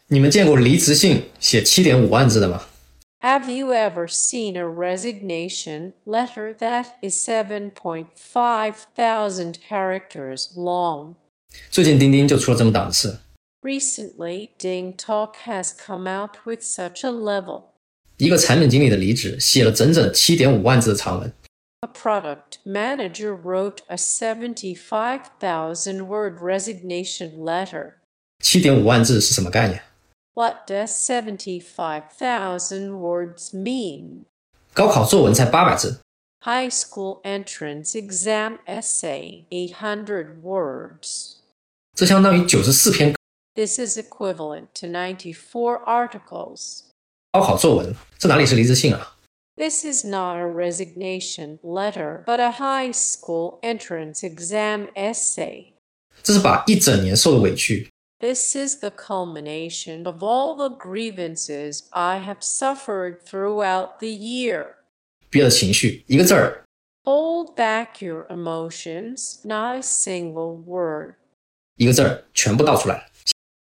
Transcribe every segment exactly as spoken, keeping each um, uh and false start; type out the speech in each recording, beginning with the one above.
你们见过离职信写 七点五 万字的吗？ Have you ever seen a resignation letter that is seven point five thousand characters long? 最近钉钉就出了这么档次。 Recently, DingTalk has come out with such a level. 一个产品经理的离职写了整整 七点五 万字的长文。 A product manager wrote a seventy-five thousand word resignation letter. 七点五 万字是什么概念？ What does seventy-five thousand words mean? 高考作文才八百字。 High school entrance exam essay, eight hundred words. 这相当于九十四篇 This is equivalent to ninety-four articles. 高考作文，这哪里是离职信啊？ This is not a resignation letter, but a high school entrance exam essay. 这是把一整年受的委屈， This is the culmination of all the grievances I have suffered throughout the year. 憋的情绪，一个字儿。 Hold back your emotions, not a single word. 一个字儿全部倒出来了。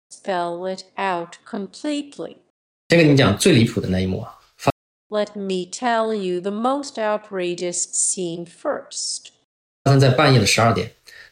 Spell it out completely. 先跟你们讲最离谱的那一幕啊， Let me tell you the most outrageous scene first. 发生在半夜的十二点，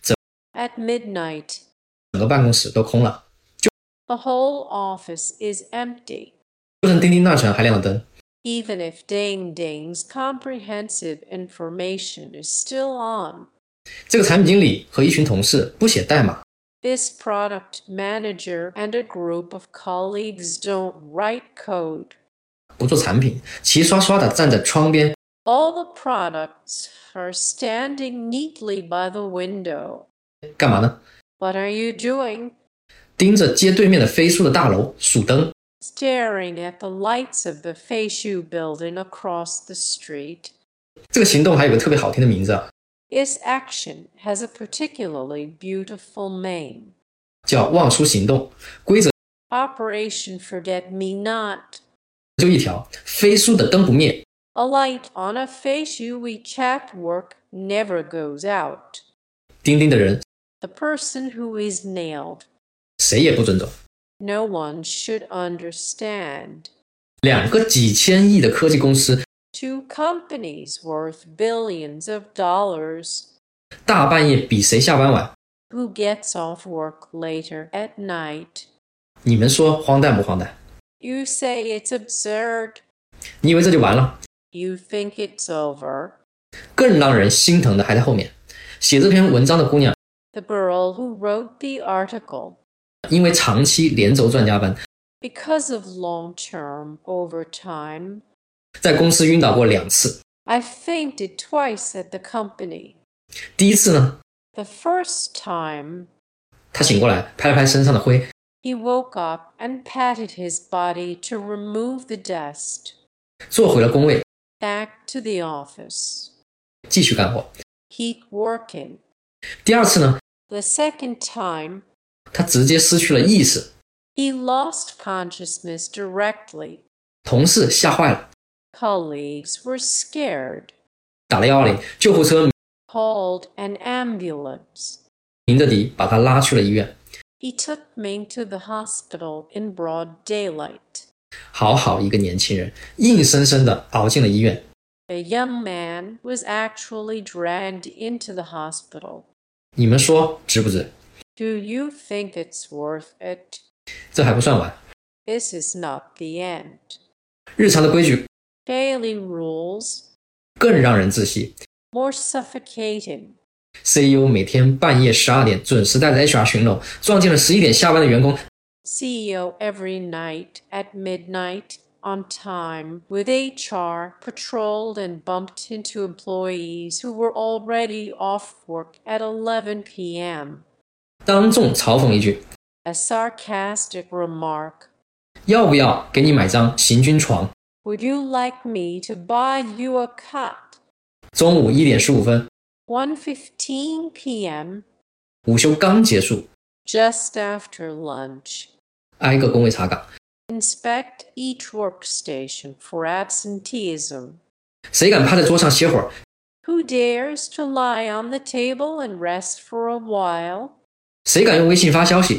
At midnight, 整个办公室都空了， the whole office is empty. 就剩钉钉那层还亮了灯。 Even if Ding Ding's comprehensive information is still on. 这个产品经理和一群同事不写代码， This product manager and a group of colleagues don't write code. 不做产品，齐刷刷地站在窗边， All the products are standing neatly by the window. 干嘛呢？ What are you doing? 盯着街对面的飞书的大楼数灯。 Staring at the lights of the Feishu building across the street. 这个行动还有个特别好听的名字啊， This action has a particularly beautiful name. 叫忘书行动。规则 Operation Forget Me Not. 就一条，飞书的灯不灭。 A light on a Feishu WeChat work never goes out. 钉钉的人 The person who is nailed. 谁也不准走。 No one should understand. 两个几千亿的科技公司， Two companies worth billions of dollars. 大半夜比谁下班晚。 Who gets off work later at night? 你们说荒诞不荒诞？ You say it's absurd. 你以为这就完了？ You think it's over. 更让人心疼的还在后面。写这篇文章的姑娘， The girl who wrote the article. 因为长期连轴转加班， Because of long-term overtime. 在公司晕倒过两次。 I fainted twice at the company. 第一次呢， The first time, 她醒过来，拍了拍身上的灰， he woke up and patted his body to remove the dust. 坐回了工位， Back to the office. 继续干活。 Keep working. 第二次呢， The second time, 她直接失去了意识， he lost consciousness directly. 同事吓坏了， Colleagues were scared. 打了一一零，救护车 Called an ambulance. 鸣着笛把她拉去了医院。 He took me to the hospital in broad daylight. 好好一个年轻人，硬生生地熬进了医院。 A young man was actually dragged into the hospital. 你们说值不值？ Do you think it's worth it? 这还不算完， This is not the end. 日常的规矩 Daily rules, 更让人窒息。 more suffocating. C E O 每天半夜十二点准时带着 H R 巡逻，撞见了十一点下班的员工， C E O every night at midnight on time with H R patrolled and bumped into employees who were already off work at eleven p m 当众嘲讽一句： A sarcastic remark. 要不要给你买张行军床？ Would you like me to buy you a cot? 中午一点十五分， one fifteen p m 午休刚结束， just after lunch. 挨个工位查岗， Inspect each workstation for absenteeism. 谁敢趴在桌上歇会儿？ Who dares to lie on the table and rest for a while? 谁敢用微信发消息？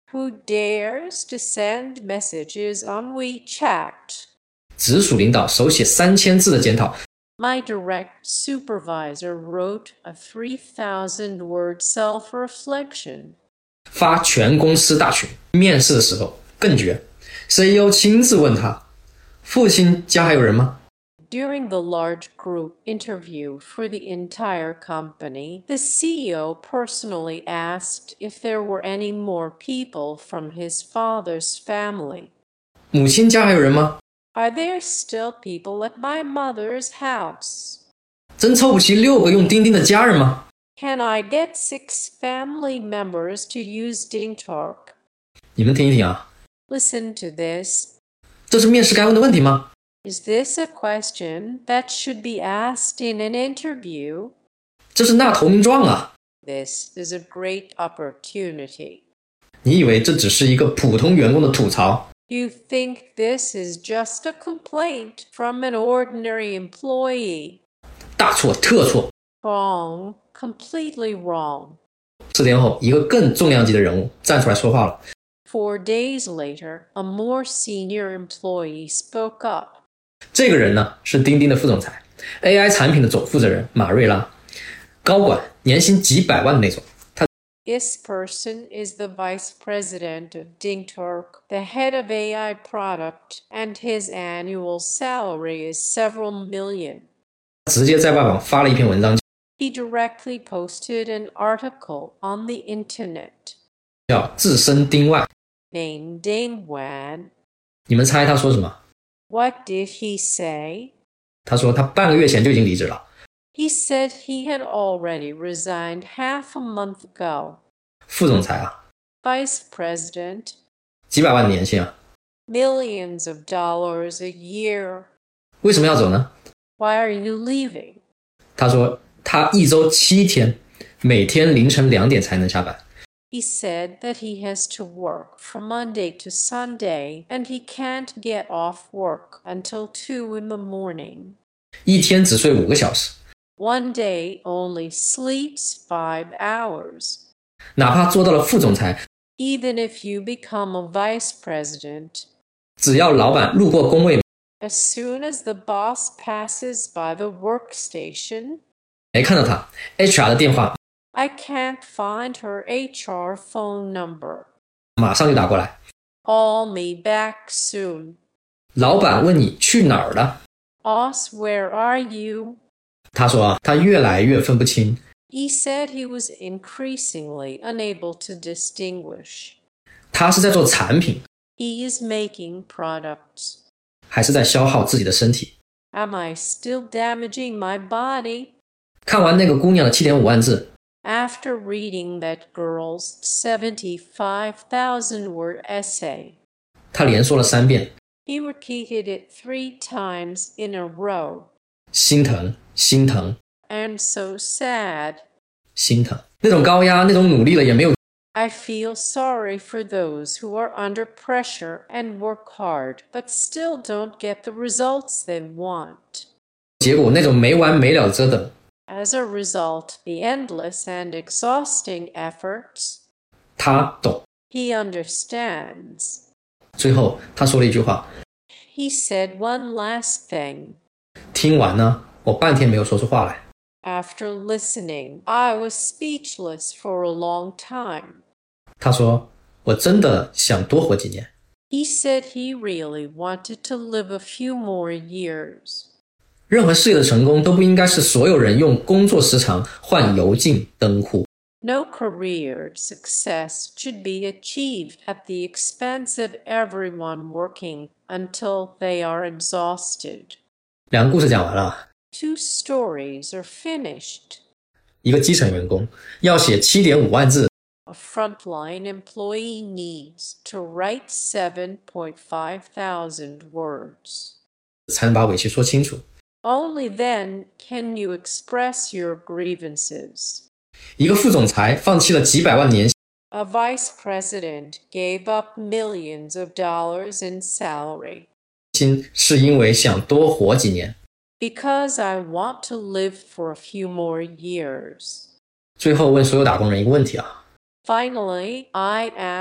Who dares to send messages on WeChat? 直属领导手写三千字的检讨。 My direct supervisor wrote a three thousand word self-reflection. 发全公司大群。面试的时候更绝 ，C E O 亲自问他：“父亲家还有人吗？” During the large group interview for the entire company, the C E O personally asked if there were any more people from his father's family. 母亲家还有人吗？ Are there still people at my mother's house? 真凑不齐六个用钉钉的家人吗？ Can I get six family members to use DingTalk? 你们听一听啊， Listen to this. 这是面试该问的问题吗？ Is this a question that should be asked in an interview? 这是纳投名状啊！ This is a great opportunity. 你以为这只是一个普通员工的吐槽？ You think this is just a complaint from an ordinary employee? 大错特错！ Wrong. Completely wrong. 四天后，一个更重量级的人物站出来说话了。 Four days later, a more senior employee spoke up. 这个人呢，是钉钉的副总裁 ，A I 产品的总负责人马瑞拉，高管，年薪几百万的那种。他 This person is the vice president of DingTalk, the head of A I product, and his annual salary is several million. 直接在外网发了一篇文章， He directly posted an article on the internet 叫自身钉外。 named Ding Wan. 你们猜他说什么？ What did he say? 他说他半个月前就已经离职了。 He said he had already resigned half a month ago. 副总裁啊， Vice president, 几百万的年薪啊， millions of dollars a year. 为什么要走呢？ Why are you leaving? 他说他一周七天，每天凌晨两点才能下班。 He said that he has to work from Monday to Sunday and he can't get off work until two in the morning. 一天只睡五个小时， One day only sleeps five hours. 哪怕做到了副总裁， Even if you become a vice president, 只要老板路过工位 as soon as the boss passes by the workstation, 没看到他 ，H R 的电话 I can't find her H R phone number. 马上就打过来。 Call me back soon. 老板问你去哪儿了， Boss, where are you? 他说啊，他越来越分不清， He said he was increasingly unable to distinguish. 他是在做产品， He is making products. 还是在消耗自己的身体。 Am I still damaging my body? 看完那个姑娘的七点五万字， After reading that girl's seventy-five thousand word essay, 他连说了三遍， he repeated it three times in a row. 心疼，心疼， I'm so sad. 心疼。那种高压，那种努力了也没有， I feel sorry for those who are under pressure and work hard, but still don't get the results they want. 结果那种没完没了的折腾， As a result, the endless and exhausting efforts, 他懂。 he understands. 最后他说了一句话， He said one last thing. 听完呢，我半天没有说出话来。 After listening, I was speechless for a long time. 他说，我真的想多活几年。 He said he really wanted to live a few more years. 任何事业的成功都不应该是所有人用工作时长换油尽灯枯。 No career success should be achieved at the expense of everyone working until they are exhausted. 两个故事讲完了， Two stories are finished. 一个基层员工要写七点五万字， A frontline employee needs to write seven point five thousand words. 才能把委屈说清楚。 Only then can you express your grievances. 一个副总裁放弃了几百万年薪， A vice president gave up millions of dollars in salary. 是因为想多活几年。 Because I want to live for a few more years. 最后问所有打工人一个问题啊， Finally, I ask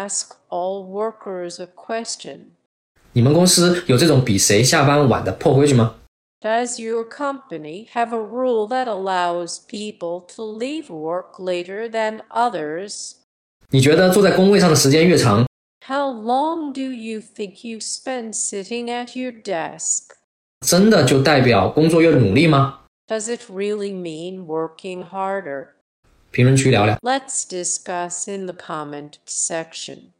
all workers a question. 你们公司有这种比谁下班晚的破规矩吗？ Does your company have a rule that allows people to leave work later than others? 你觉得坐在工位上的时间越长， How long do you think you spend sitting at your desk? 真的就代表工作越努力吗？ Does it really mean working harder? 评论区聊聊。 Let's discuss in the comment section.